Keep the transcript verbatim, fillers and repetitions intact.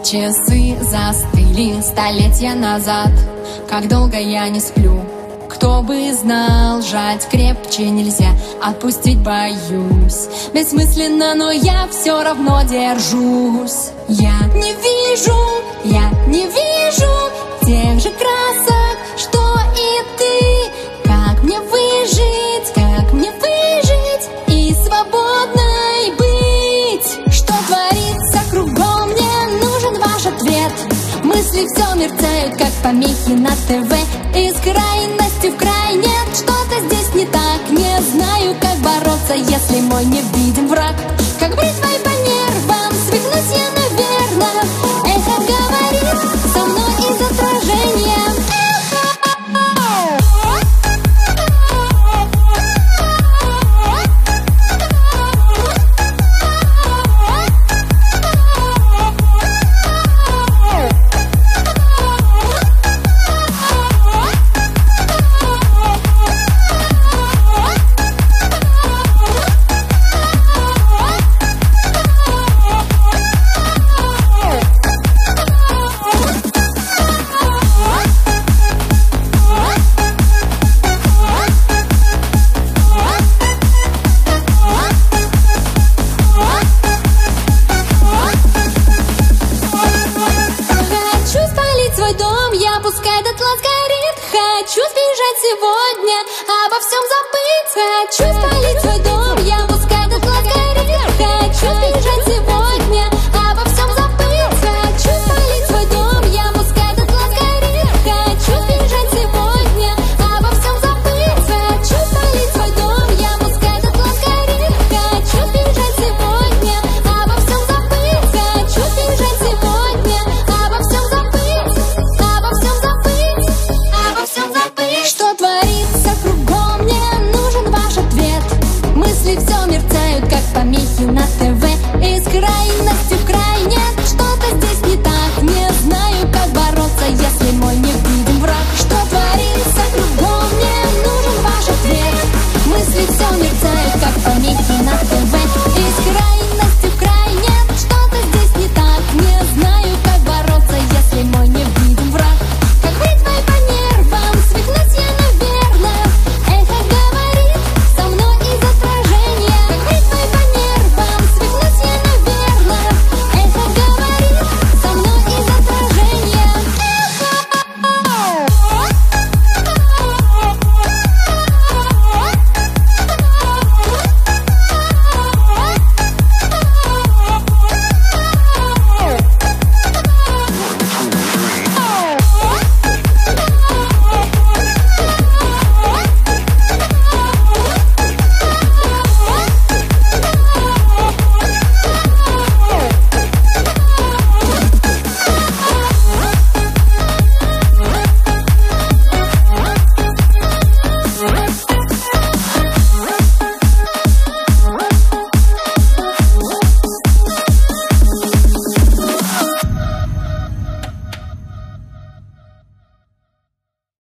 Часы застыли столетия назад. Как долго я не сплю, кто бы знал, сжать крепче нельзя, отпустить боюсь. Бессмысленно, но я все равно держусь. Я не вижу, я не вижу тех же красок, что и ты. Как мне выжить, как мне выжить и свободной быть? Что творится кругом, мне нужен ваш ответ. Мысли все мерцают, как помехи на ТВ. Из крайности в край нет, что-то здесь не так. Не знаю, как бороться, если мой невидим враг. Как бритвой по нервам свихнусь я, наверное. Эхо говорит со мной из отражения. Пускай дотла сгорит. Хочу сбежать сегодня, обо всем забыть. Хочу